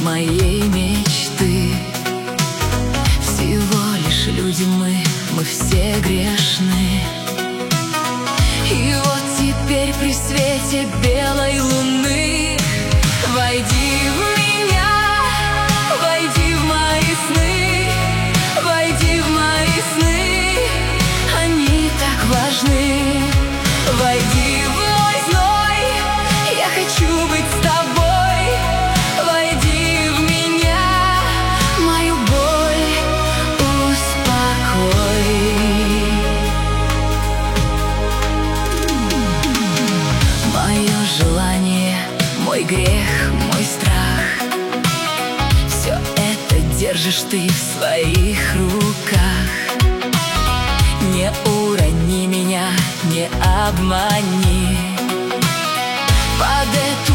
моей мечты. Всего лишь люди мы все грешны. И вот теперь при свете белой луны войди в меня, войди в мои сны, войди в мои сны, они так важны. Войди в мой зной, я хочу быть с тобой. Войди в меня, мою боль успокой. Мое желание, мой грех, мой страх, все это держишь ты в своих руках. Не урони меня, не обмани. Под